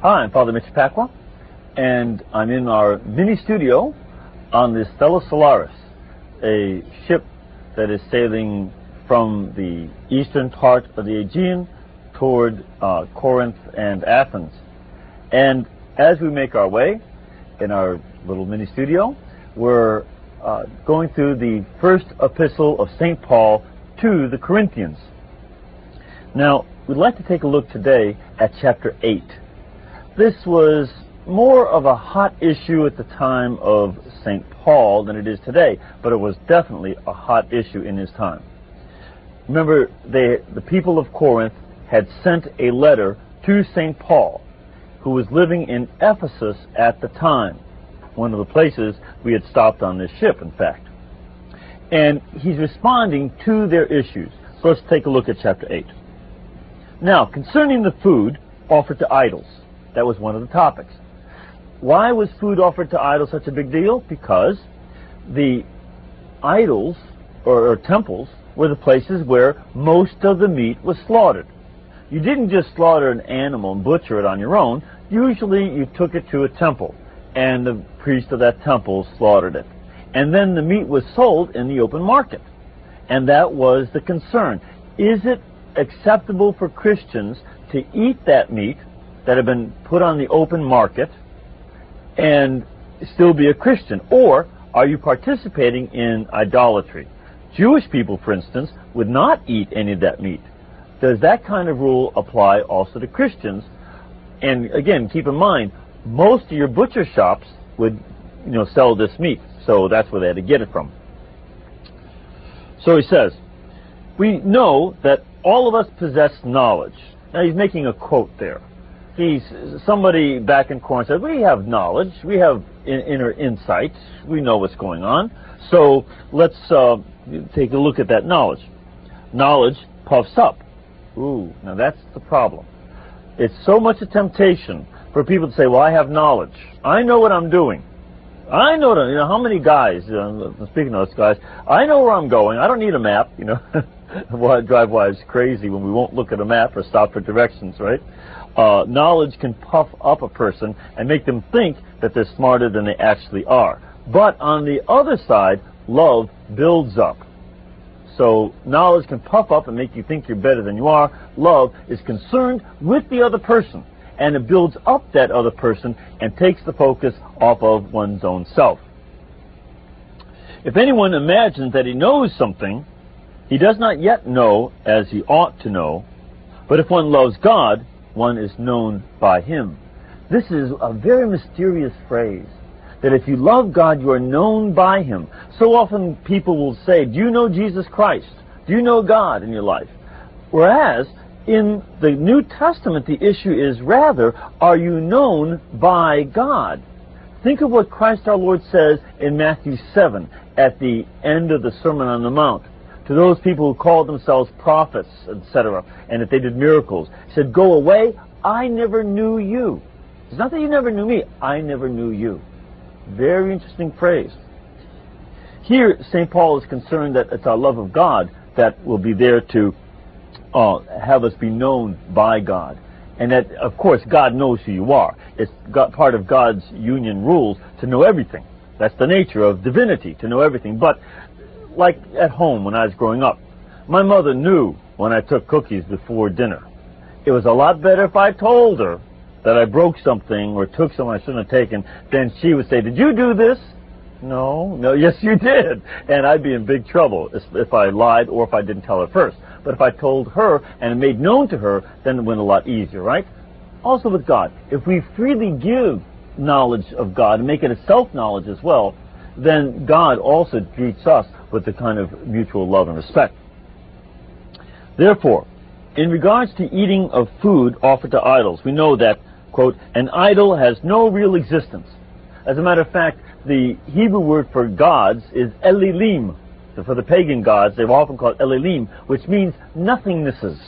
Hi, I'm Father Mitch Pacwa, and I'm in our mini studio on the Stella Solaris, a ship that is sailing from the eastern part of the Aegean toward Corinth and Athens. And as we make our way in our little mini studio, we're going through the first epistle of St. Paul to the Corinthians. Now, we'd like to take a look today at chapter 8. This was more of a hot issue at the time of St. Paul than it is today, but it was definitely a hot issue in his time. Remember, the people of Corinth had sent a letter to St. Paul, who was living in Ephesus at the time, one of the places we had stopped on this ship, in fact. And he's responding to their issues. So let's take a look at chapter 8. Now, concerning the food offered to idols, that was one of the topics. Why was food offered to idols such a big deal? Because the idols, or temples, were the places where most of the meat was slaughtered. You didn't just slaughter an animal and butcher it on your own. Usually you took it to a temple, and the priest of that temple slaughtered it. And then the meat was sold in the open market. And that was the concern. Is it acceptable for Christians to eat that meat that had been put on the open market and still be a Christian? Or are you participating in idolatry? Jewish people, for instance, would not eat any of that meat. Does that kind of rule apply also to Christians? And again, keep in mind, most of your butcher shops would, sell this meat, so that's where they had to get it from. So he says, we know that all of us possess knowledge. Now he's making a quote there. Somebody back in Corinth said, we have knowledge, we have inner insight, we know what's going on. So let's take a look at that knowledge. Knowledge puffs up. Ooh, now that's the problem. It's so much a temptation for people to say, well, I have knowledge. I know what I'm doing. I know how many guys, speaking of those guys, I know where I'm going. I don't need a map, Drive wives crazy when we won't look at a map or stop for directions, right? Knowledge can puff up a person and make them think that they're smarter than they actually are. But on the other side, love builds up. So knowledge can puff up and make you think you're better than you are. Love is concerned with the other person, and it builds up that other person and takes the focus off of one's own self. If anyone imagines that he knows something, he does not yet know as he ought to know. But if one loves God, one is known by him. This is a very mysterious phrase, that if you love God, you are known by him. So often people will say, do you know Jesus Christ? Do you know God in your life? Whereas in the New Testament, the issue is rather, are you known by God? Think of what Christ our Lord says in Matthew 7 at the end of the Sermon on the Mount. To those people who called themselves prophets, etc., and that they did miracles, he said, go away, I never knew you. It's not that you never knew me, I never knew you. Very interesting phrase. Here, St. Paul is concerned that it's our love of God that will be there to have us be known by God. And that, of course, God knows who you are. It's part of God's union rules to know everything. That's the nature of divinity, to know everything. But like at home when I was growing up, my mother knew when I took cookies before dinner. It was a lot better if I told her that I broke something or took something I shouldn't have taken. Then she would say, did you do this? No, yes you did. And I'd be in big trouble if I lied or if I didn't tell her first. But if I told her and it made known to her, then it went a lot easier, right? Also with God, if we freely give knowledge of God and make it a self-knowledge as well, then God also treats us with the kind of mutual love and respect. Therefore, in regards to eating of food offered to idols, we know that, quote, an idol has no real existence. As a matter of fact, the Hebrew word for gods is Elilim. So for the pagan gods, they've often called Elilim, which means nothingnesses.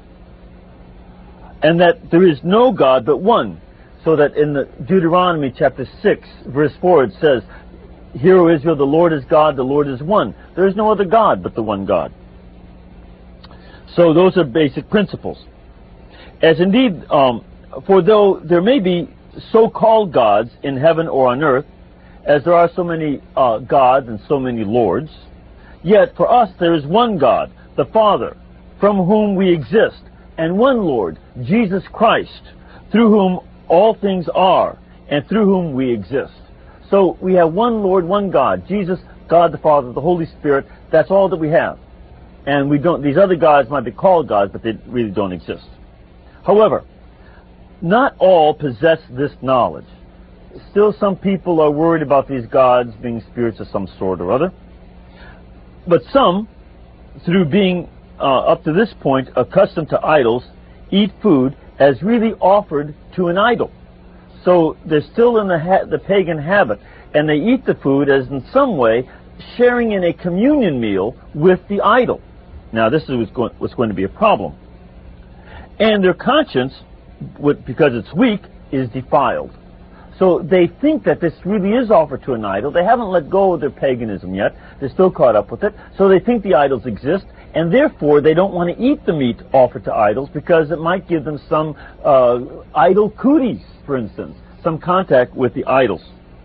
And that there is no God but one. So that in the Deuteronomy chapter 6, verse 4, it says, Hear, O Israel, the Lord is God, the Lord is one. There is no other God but the one God. So those are basic principles. As indeed For though there may be so-called gods in heaven or on earth, as there are so many gods and so many lords, yet for us there is one God, the Father, from whom we exist, and one Lord, Jesus Christ, through whom all things are, and through whom we exist. So we have one Lord, one God, Jesus, God the Father, the Holy Spirit. That's all that we have. And we don't. These other gods might be called gods, but they really don't exist. However, not all possess this knowledge. Still, some people are worried about these gods being spirits of some sort or other. But some, through being up to this point accustomed to idols, eat food as really offered to an idol. So they're still in the pagan habit, and they eat the food as in some way sharing in a communion meal with the idol. Now this is what's going to be a problem. And their conscience, because it's weak, is defiled. So they think that this really is offered to an idol. They haven't let go of their paganism yet. They're still caught up with it. So they think the idols exist, and therefore they don't want to eat the meat offered to idols because it might give them some idol cooties, for instance, some contact with the idols.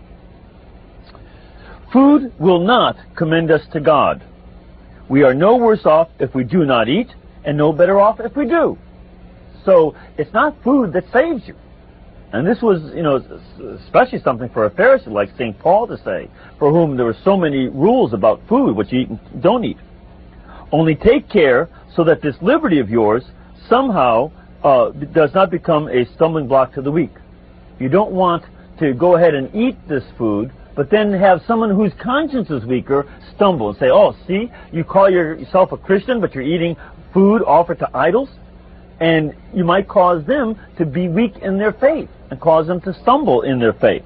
Food will not commend us to God. We are no worse off if we do not eat, and no better off if we do. So it's not food that saves you. And this was, especially something for a Pharisee like St. Paul to say, for whom there were so many rules about food, what you eat and don't eat. Only take care so that this liberty of yours somehow does not become a stumbling block to the weak. You don't want to go ahead and eat this food, but then have someone whose conscience is weaker stumble and say, oh, see, you call yourself a Christian, but you're eating food offered to idols? And you might cause them to be weak in their faith and cause them to stumble in their faith.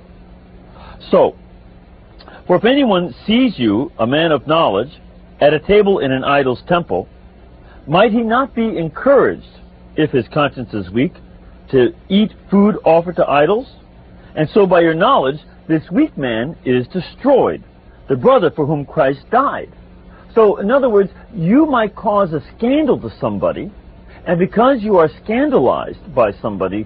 So, for if anyone sees you, a man of knowledge, at a table in an idol's temple, might he not be encouraged, if his conscience is weak, to eat food offered to idols? And so by your knowledge, this weak man is destroyed, the brother for whom Christ died. So, in other words, you might cause a scandal to somebody, and because you are scandalized by somebody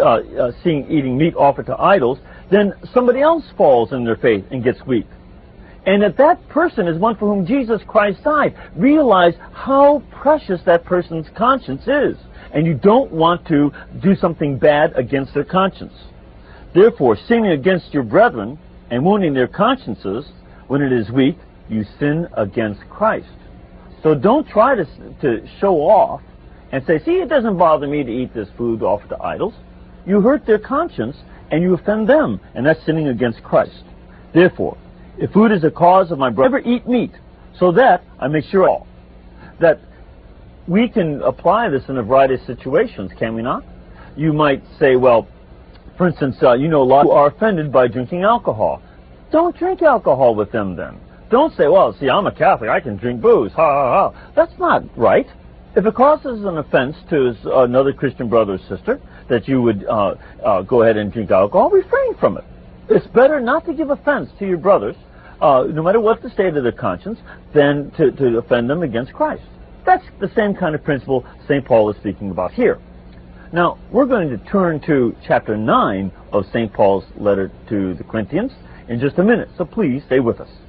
eating meat offered to idols, then somebody else falls in their faith and gets weak. And if that person is one for whom Jesus Christ died, realize how precious that person's conscience is. And you don't want to do something bad against their conscience. Therefore, sinning against your brethren and wounding their consciences when it is weak, you sin against Christ. So don't try to show off and say, see, it doesn't bother me to eat this food offered to idols. You hurt their conscience and you offend them, and that's sinning against Christ. Therefore, if food is a cause of my brother, never eat meat, so that I make sure that we can apply this in a variety of situations, can we not? You might say, well, for instance, a lot who are offended by drinking alcohol. Don't drink alcohol with them then. Don't say, well, see, I'm a Catholic, I can drink booze, ha, ha, ha. That's not right. If it causes an offense to another Christian brother or sister, that you would go ahead and drink alcohol, refrain from it. It's better not to give offense to your brothers, no matter what the state of their conscience, than to offend them against Christ. That's the same kind of principle St. Paul is speaking about here. Now, we're going to turn to chapter 9 of St. Paul's letter to the Corinthians in just a minute, so please stay with us.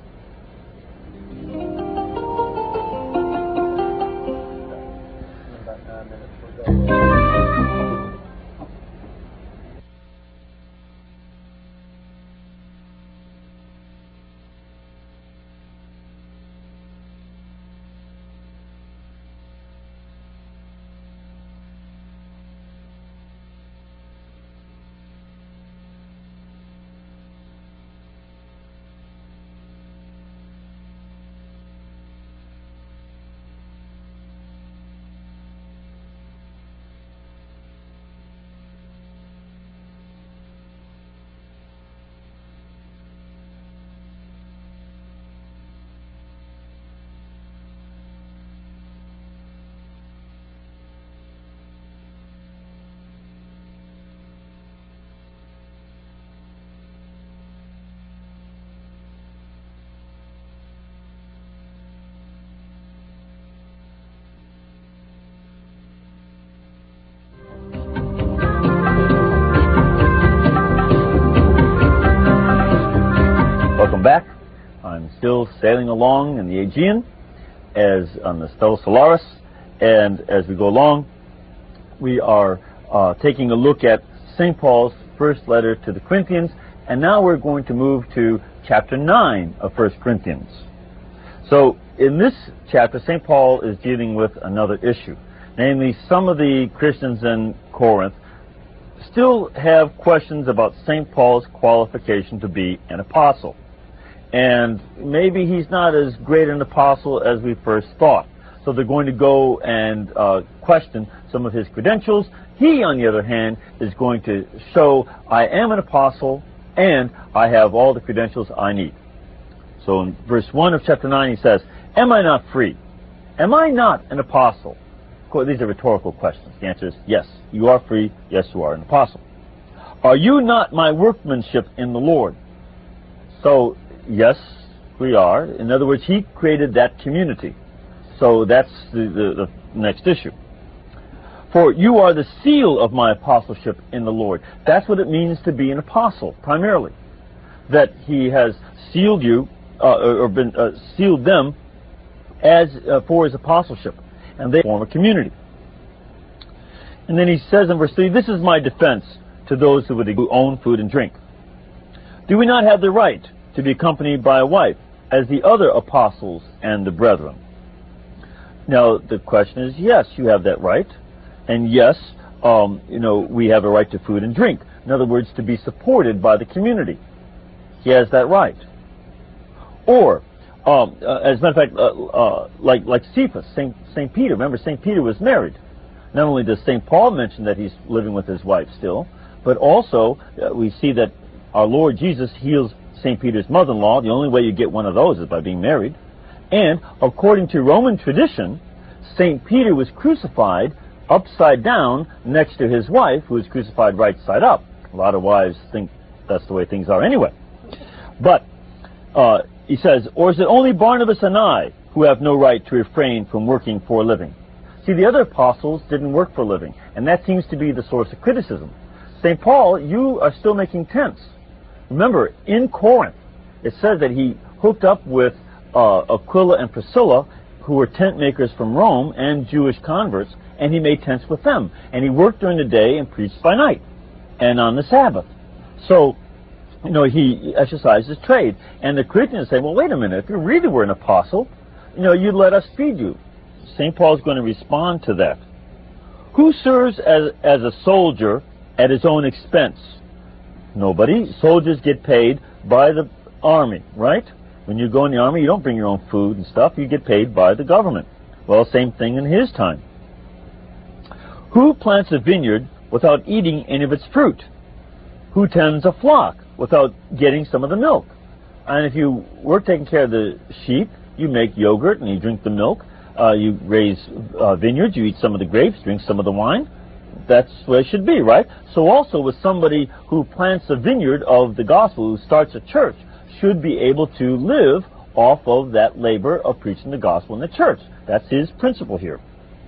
Welcome back. I'm still sailing along in the Aegean as on the Stella Solaris, and as we go along, we are taking a look at St. Paul's first letter to the Corinthians, and now we're going to move to chapter 9 of 1 Corinthians. So in this chapter, St. Paul is dealing with another issue. Namely, some of the Christians in Corinth still have questions about St. Paul's qualification to be an apostle. And maybe he's not as great an apostle as we first thought. So they're going to go and question some of his credentials. He, on the other hand, is going to show, I am an apostle and I have all the credentials I need. So in verse 1 of chapter 9 he says, am I not free? Am I not an apostle? Of course, these are rhetorical questions. The answer is yes, you are free. Yes, you are an apostle. Are you not my workmanship in the Lord? So, yes, we are. In other words, he created that community. So that's the next issue. For you are the seal of my apostleship in the Lord. That's what it means to be an apostle, primarily. That he has sealed you, sealed them as for his apostleship. And they form a community. And then he says in verse 3, this is my defense to those who own food and drink. Do we not have the right to be accompanied by a wife, as the other apostles and the brethren? Now, the question is, yes, you have that right. And yes, we have a right to food and drink. In other words, to be supported by the community. He has that right. Or, as a matter of fact, like Cephas, St. Peter. Remember, St. Peter was married. Not only does St. Paul mention that he's living with his wife still, but also we see that our Lord Jesus heals St. Peter's mother-in-law. The only way you get one of those is by being married. And according to Roman tradition, St. Peter was crucified upside down next to his wife, who was crucified right side up. A lot of wives think that's the way things are anyway. But he says, or is it only Barnabas and I who have no right to refrain from working for a living? See, the other apostles didn't work for a living, and that seems to be the source of criticism. St. Paul, you are still making tents. Remember, in Corinth, it says that he hooked up with Aquila and Priscilla, who were tent makers from Rome and Jewish converts, and he made tents with them. And he worked during the day and preached by night, and on the Sabbath. So, he exercised his trade. And the Corinthians say, well, wait a minute, if you really were an apostle, you'd let us feed you. St. Paul's going to respond to that. Who serves as a soldier at his own expense? Nobody. Soldiers get paid by the army, right? When you go in the army, you don't bring your own food and stuff. You get paid by the government. Well, same thing in his time. Who plants a vineyard without eating any of its fruit? Who tends a flock without getting some of the milk? And if you were taking care of the sheep, you make yogurt and you drink the milk. You raise vineyards, you eat some of the grapes, drink some of the wine. That's where it should be, right? So also with somebody who plants a vineyard of the gospel, who starts a church, should be able to live off of that labor of preaching the gospel in the church. That's his principle here.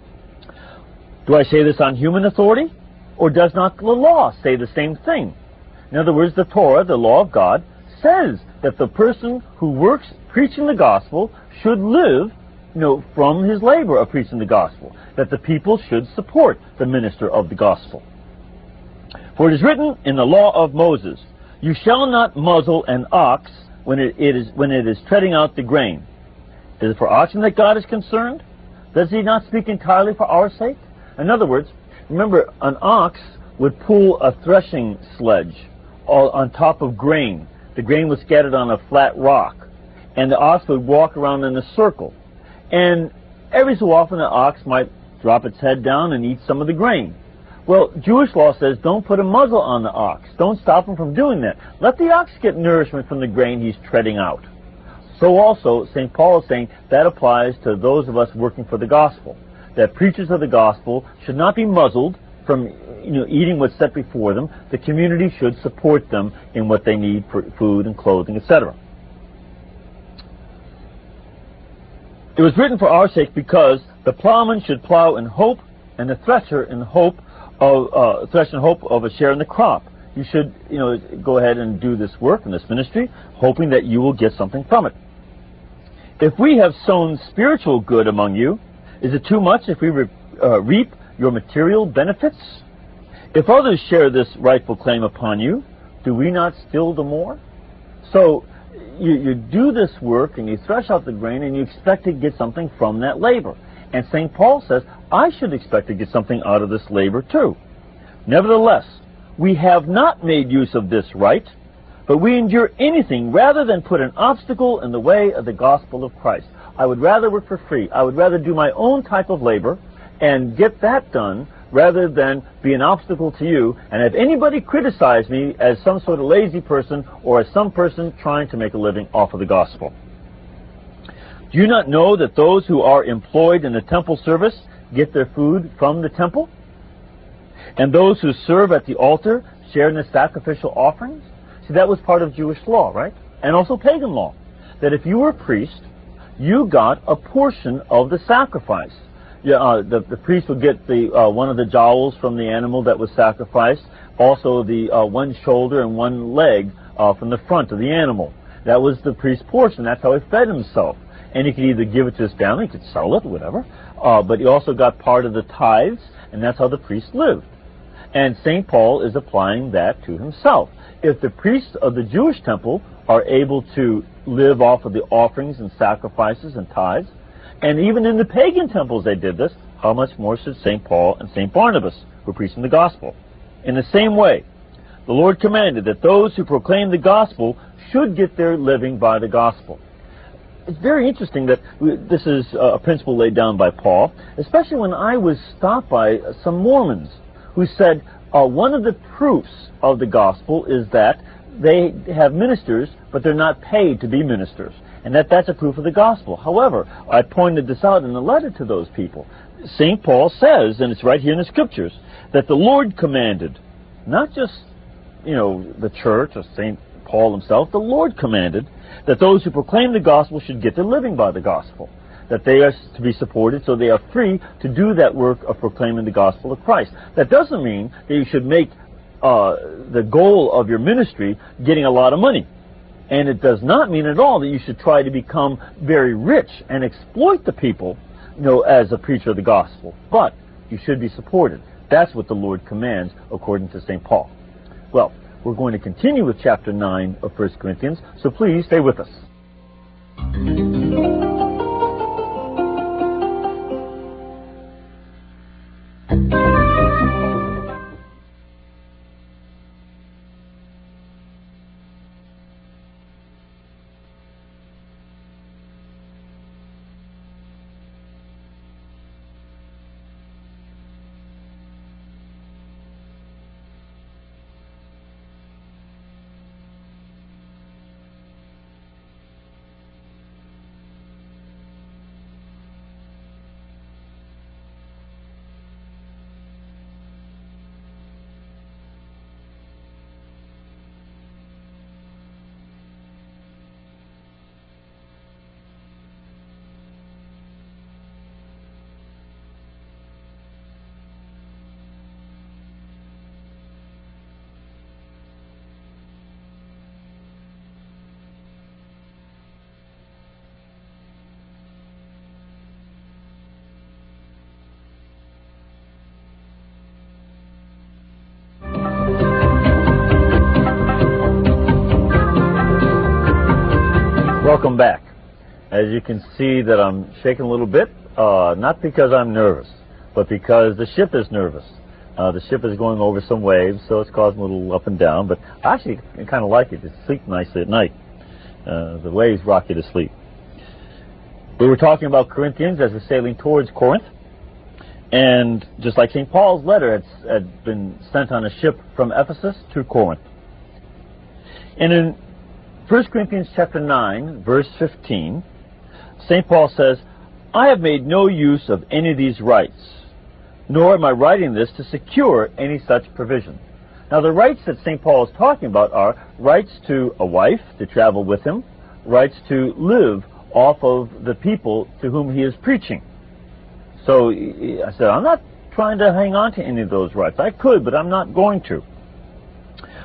Do I say this on human authority? Or does not the law say the same thing? In other words, the Torah, the law of God, says that the person who works preaching the gospel should live from his labor of preaching the gospel, that the people should support the minister of the gospel. For it is written in the law of Moses, you shall not muzzle an ox when it is treading out the grain. Is it for oxen that God is concerned? Does he not speak entirely for our sake? In other words, remember, an ox would pull a threshing sledge on top of grain. The grain was scattered on a flat rock, and the ox would walk around in a circle. And every so often the ox might drop its head down and eat some of the grain. Well, Jewish law says don't put a muzzle on the ox. Don't stop him from doing that. Let the ox get nourishment from the grain he's treading out. So also, St. Paul is saying that applies to those of us working for the gospel. That preachers of the gospel should not be muzzled from eating what's set before them. The community should support them in what they need for food and clothing, etc. It was written for our sake because the plowman should plow in hope, and the thresher in hope of a share in the crop. you should, go ahead and do this work in this ministry, hoping that you will get something from it. If we have sown spiritual good among you, is it too much if we reap your material benefits? If others share this rightful claim upon you, do we not still the more? So you do this work and you thresh out the grain and you expect to get something from that labor. And St. Paul says, I should expect to get something out of this labor too. Nevertheless, we have not made use of this right, but we endure anything rather than put an obstacle in the way of the gospel of Christ. I would rather work for free. I would rather do my own type of labor and get that done rather than be an obstacle to you and have anybody criticize me as some sort of lazy person or as some person trying to make a living off of the gospel. Do you not know that those who are employed in the temple service get their food from the temple? And those who serve at the altar share in the sacrificial offerings? See, that was part of Jewish law, right? And also pagan law. That if you were a priest, you got a portion of the sacrifice. The priest would get one of the jowls from the animal that was sacrificed, also the one shoulder and one leg from the front of the animal. That was the priest's portion. That's how he fed himself. And he could either give it to his family, he could sell it, whatever, but he also got part of the tithes, and that's how the priest lived. And St. Paul is applying that to himself. If the priests of the Jewish temple are able to live off of the offerings and sacrifices and tithes, and even in the pagan temples they did this, how much more should St. Paul and St. Barnabas, who are preaching the gospel? In the same way, the Lord commanded that those who proclaim the gospel should get their living by the gospel. It's very interesting that this is a principle laid down by Paul, especially when I was stopped by some Mormons who said one of the proofs of the gospel is that they have ministers, but they're not paid to be ministers, and that's a proof of the gospel. However, I pointed this out in a letter to those people. St. Paul says, and it's right here in the scriptures, that the Lord commanded, not just, the church or St. Paul himself, the Lord commanded that those who proclaim the gospel should get their living by the gospel, that they are to be supported so they are free to do that work of proclaiming the gospel of Christ. That doesn't mean that you should make the goal of your ministry getting a lot of money. And it does not mean at all that you should try to become very rich and exploit the people, as a preacher of the gospel. But you should be supported. That's what the Lord commands according to St. Paul. Well, we're going to continue with chapter 9 of 1 Corinthians, so please stay with us. Welcome back. As you can see that I'm shaking a little bit, not because I'm nervous, but because the ship is nervous. The ship is going over some waves, so it's causing a little up and down, but I actually kind of like it. It sleeps nicely at night. The waves rock you to sleep. We were talking about Corinthians as we're sailing towards Corinth, and just like St. Paul's letter had been sent on a ship from Ephesus to Corinth. And in 1 Corinthians chapter 9, verse 15, St. Paul says, I have made no use of any of these rights, nor am I writing this to secure any such provision. Now the rights that St. Paul is talking about are rights to a wife to travel with him, rights to live off of the people to whom he is preaching. So I said, I'm not trying to hang on to any of those rights. I could, but I'm not going to.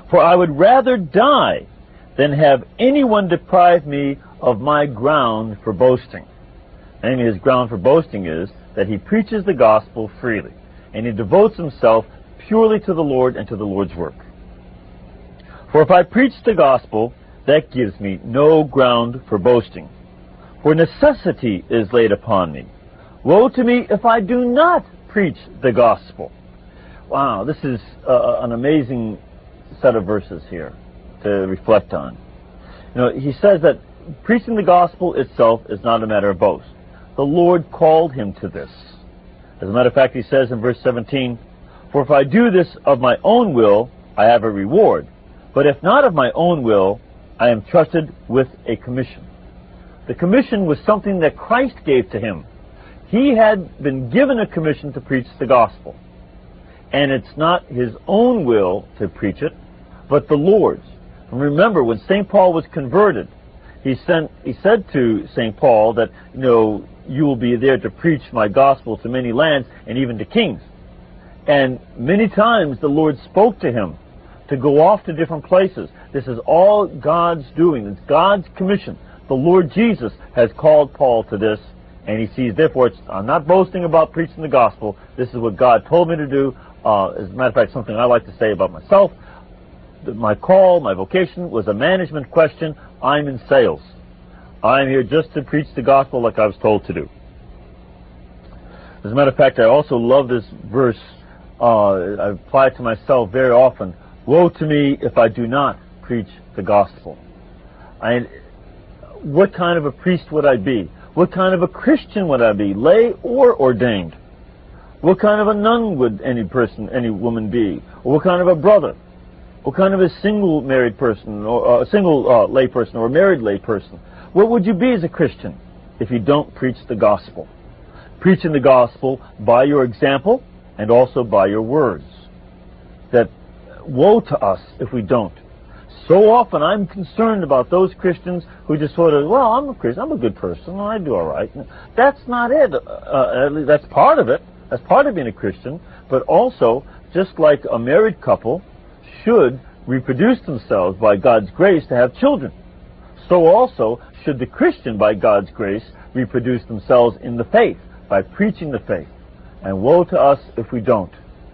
For I would rather die than have anyone deprive me of my ground for boasting. And his ground for boasting is that he preaches the gospel freely, and he devotes himself purely to the Lord and to the Lord's work. For if I preach the gospel, that gives me no ground for boasting. For necessity is laid upon me. Woe to me if I do not preach the gospel. Wow, this is an amazing set of verses here to reflect on. You know, he says that preaching the gospel itself is not a matter of boast. The Lord called him to this. As a matter of fact, he says in verse 17, For if I do this of my own will, I have a reward. But if not of my own will, I am trusted with a commission. The commission was something that Christ gave to him. He had been given a commission to preach the gospel. And it's not his own will to preach it, but the Lord's. And remember, when St. Paul was converted, he said to St. Paul that, you will be there to preach my gospel to many lands and even to kings. And many times the Lord spoke to him to go off to different places. This is all God's doing. It's God's commission. The Lord Jesus has called Paul to this, and he sees, therefore, I'm not boasting about preaching the gospel. This is what God told me to do. As a matter of fact, something I like to say about myself, my call, my vocation was a management question. I'm in sales. I'm here just to preach the gospel like I was told to do. As a matter of fact, I also love this verse. I apply it to myself very often. Woe to me if I do not preach the gospel. What kind of a priest would I be? What kind of a Christian would I be, lay or ordained? What kind of a nun would any woman be? Or what kind of a brother? What kind of a single married person, or a single lay person, or a married lay person? What would you be as a Christian if you don't preach the gospel? Preaching the gospel by your example and also by your words. That woe to us if we don't. So often I'm concerned about those Christians who just sort of, well, I'm a Christian, I'm a good person, I do all right. That's not it. That's part of it. That's part of being a Christian. But also, just like a married couple should reproduce themselves by God's grace to have children, so also should the Christian, by God's grace, reproduce themselves in the faith by preaching the faith. And woe to us if we don't.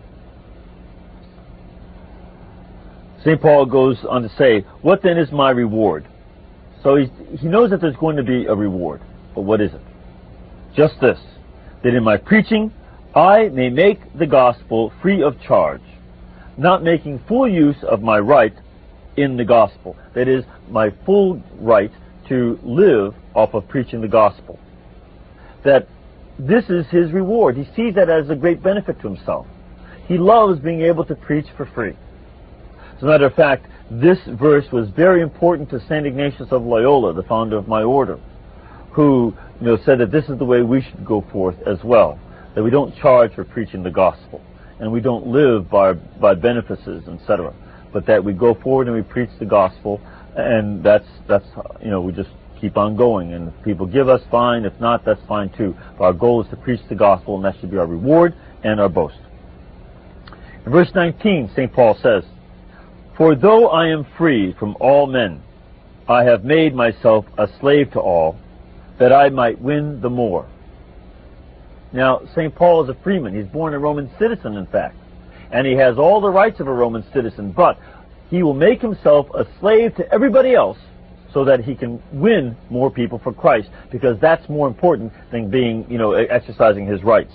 St. Paul goes on to say, what then is my reward? So he knows that there's going to be a reward. But what is it? Just this, that in my preaching I may make the gospel free of charge, not making full use of my right in the gospel. That is, my full right to live off of preaching the gospel. That this is his reward. He sees that as a great benefit to himself. He loves being able to preach for free. As a matter of fact, this verse was very important to St. Ignatius of Loyola, the founder of my order, who said that this is the way we should go forth as well, that we don't charge for preaching the gospel, and we don't live by benefices, etc., but that we go forward and we preach the gospel, and that's we just keep on going, and if people give us, fine. If not, that's fine too. But our goal is to preach the gospel, and that should be our reward and our boast. In verse 19, St. Paul says, For though I am free from all men, I have made myself a slave to all, that I might win the more. Now, St. Paul is a freeman. He's born a Roman citizen, in fact. And he has all the rights of a Roman citizen, but he will make himself a slave to everybody else so that he can win more people for Christ, because that's more important than being, exercising his rights.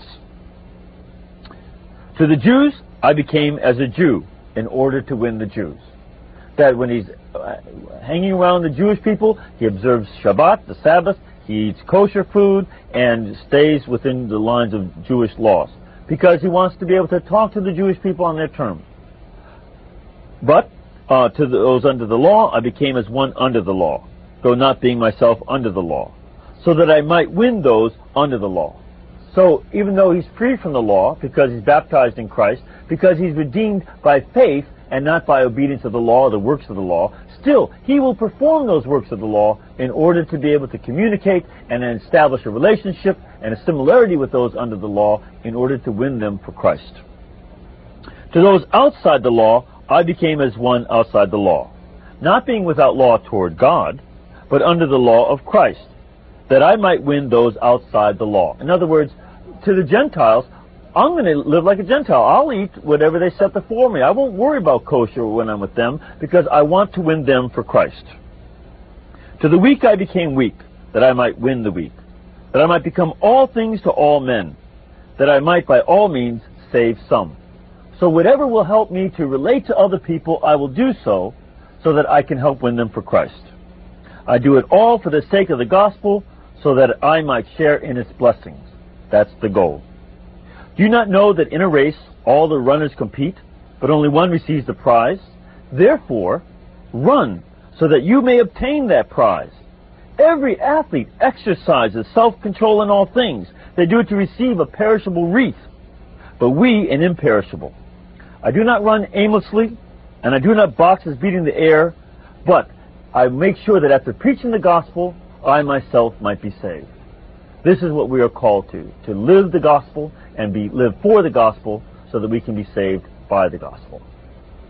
To the Jews, I became as a Jew in order to win the Jews. That when he's hanging around the Jewish people, he observes Shabbat, the Sabbath, he eats kosher food, and stays within the lines of Jewish laws, because he wants to be able to talk to the Jewish people on their terms. But to those under the law, I became as one under the law, though not being myself under the law, so that I might win those under the law. So even though he's free from the law, because he's baptized in Christ, because he's redeemed by faith and not by obedience of the law or the works of the law, still he will perform those works of the law in order to be able to communicate and establish a relationship and a similarity with those under the law in order to win them for Christ. To those outside the law, I became as one outside the law, not being without law toward God, but under the law of Christ, that I might win those outside the law. In other words, to the Gentiles, I'm going to live like a Gentile. I'll eat whatever they set before me. I won't worry about kosher when I'm with them, because I want to win them for Christ. To the weak I became weak, that I might win the weak, that I might become all things to all men, that I might by all means save some. So whatever will help me to relate to other people, I will do so that I can help win them for Christ. I do it all for the sake of the gospel, so that I might share in its blessings. That's the goal. Do you not know that in a race all the runners compete, but only one receives the prize? Therefore, run, so that you may obtain that prize. Every athlete exercises self-control in all things. They do it to receive a perishable wreath, but we an imperishable. I do not run aimlessly, and I do not box as beating the air, but I make sure that after preaching the gospel, I myself might be saved. This is what we are called to live the gospel and live for the gospel, so that we can be saved by the gospel.